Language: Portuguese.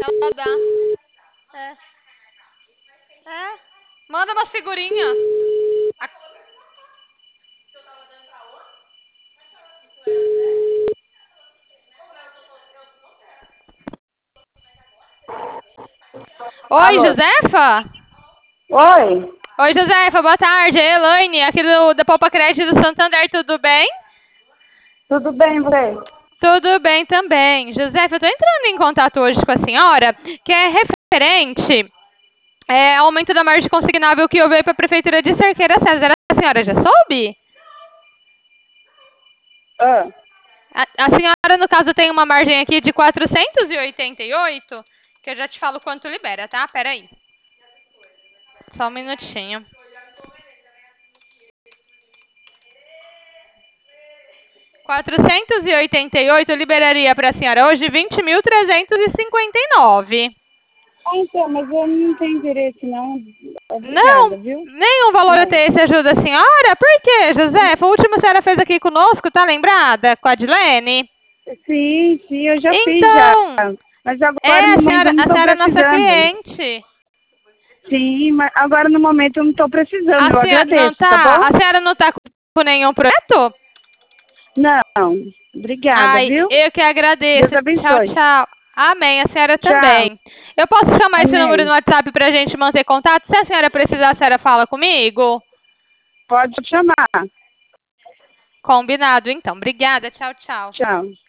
Ela dá. É. É. Manda umas figurinhas. Oi, Alô? Josefa? Oi? Oi, Josefa, boa tarde. É Elaine, aqui da Poupa Crédito do Santander, tudo bem? Tudo bem, você? Tudo bem também. Josefa, eu estou entrando em contato hoje com a senhora, que é referente ao aumento da margem consignável que houve para a Prefeitura de Cerqueira César. A senhora já soube? Ah, A senhora, no caso, tem uma margem aqui de 488, que eu já te falo quanto libera, tá? Peraí. Só um minutinho. 488 liberaria para a senhora hoje 20.359. então, mas eu não tenho interesse, não. Não, Obrigada, viu? nenhum valor Não. até esse ajuda a senhora? Por quê, Josefa? O último a senhora fez aqui conosco, tá lembrada? Com a Adilene? Sim, eu já fiz já. Então, Mas agora no momento eu não a estou senhora é nossa precisando. cliente. Sim, mas agora no momento eu não estou precisando. A Eu senhora não agradeço, tá tá, bom? a senhora não tá com nenhum projeto? Não. Obrigada, Ai, viu? eu que Deus agradeço. Tchau, abençoe. tchau. Amém, a senhora Tchau. também. Eu posso chamar esse número no Amém. WhatsApp para a gente manter contato? Se a senhora precisar, a senhora fala comigo? Pode chamar. Combinado, então. Obrigada. Tchau, tchau. Tchau.